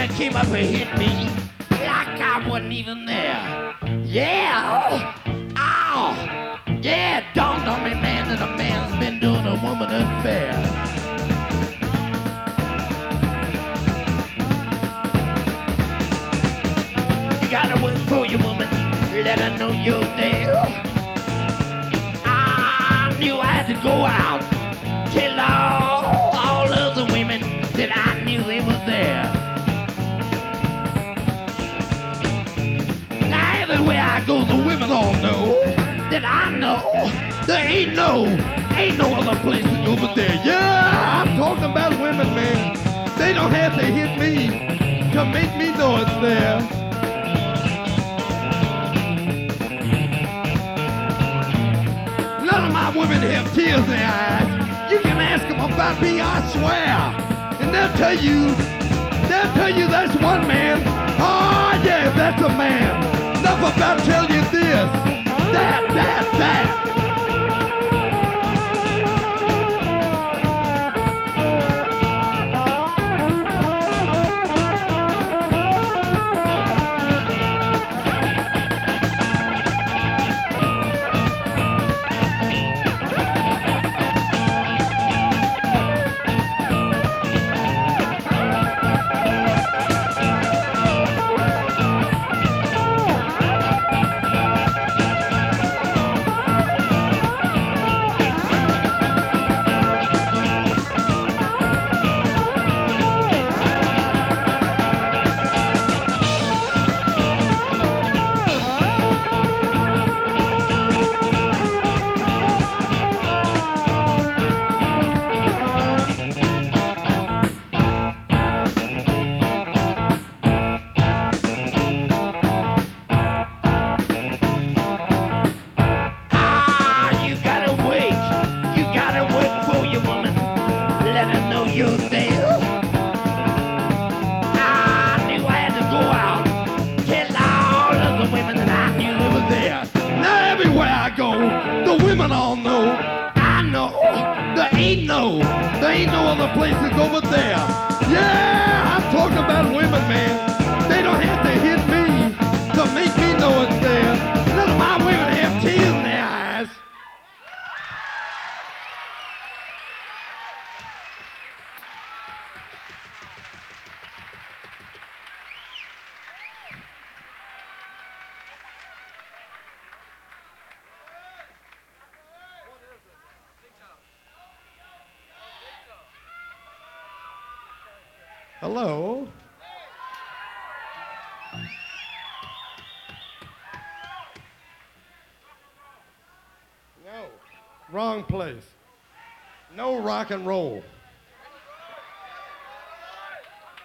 woman came up and hit me like I wasn't even there. Yeah, ow, yeah, it dawned on me, man, that a man's been doing a woman unfair. You gotta wait for your woman, let her know you're there. I knew I had to go out, tell all other women that I knew they were there. Now everywhere I go, the women all know that I know there ain't no other place over there. Yeah, I'm talking about women, man. They don't have to hit me to make me know it's there. None of my women have tears in their eyes. You can ask them about me, I swear. And they'll tell you that's one man. Oh, yeah, that's a man. Enough about telling you this, that. You're there. I knew I had to go out, tell all of the women that I knew they were there. Now everywhere I go, the women all know. I know there ain't no other places over there. Yeah, I'm talking about women, man. They don't have to hit me to make me know it's there. None of my women have tears in their eyes. Hello? No, wrong place. No rock and roll.